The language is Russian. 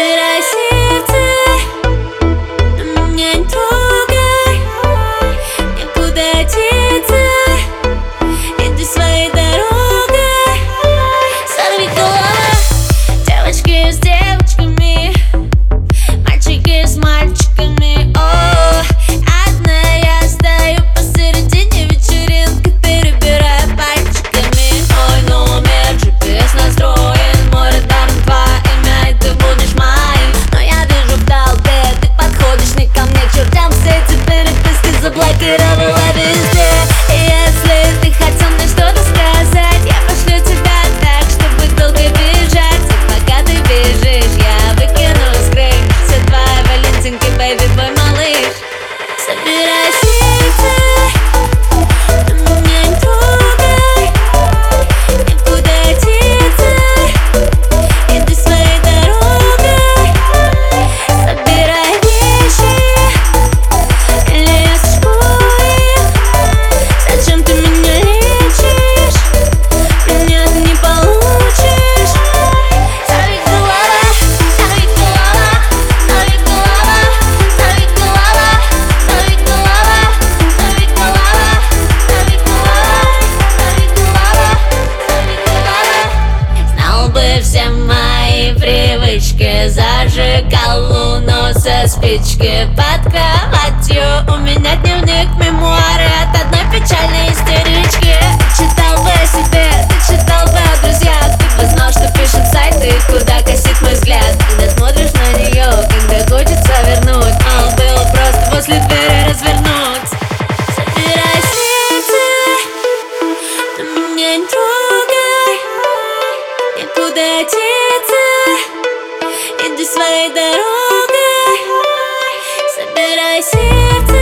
Собирай сердце, но меня не трогай. Некуда деться, иди своей дорогой. Сорви голова, девочки с девочками, мальчики с мальчиками. О, одна я стою посередине вечеринки, перебирая пальчиками. Мой номер GPS настроен, мой радар на два имя, и ты будешь моим. Но я вижу в толпе, ты подходишь не ко мне, к чертям все эти переписки заблокировала везде. И если ты хотел мне что-то сказать, я пошлю тебя так, чтобы долго бежать. И пока ты бежишь, я выкину скрин все твои валентинки, бэйби, бой, малыш. Собирай сердце, но меня не трогай. Никуда деться, иди своей дорогой. Собирай вещи, или я сожгу их. Зачем ты меня лечишь? Меня ты не получишь. Сорви голова, сорви голова, сорви голова, сорви голова, сорви голова, сорви голова, сорви голова, сорви голова. Знал бы все мои привычки, зажигал луну со спички под кроватью. У меня дневник, мемуары от одной печальной истерички. Ты читал бы о себе, ты читал бы о друзьях, ты бы знал, что пишут сайты, куда косит мой взгляд. Когда смотришь на нее, когда хочется вернуть, мало было просто после двери развернуть. Собирай сердце, но меня не трогай. Никуда деться, иди своей дорогой. Собирай сердце.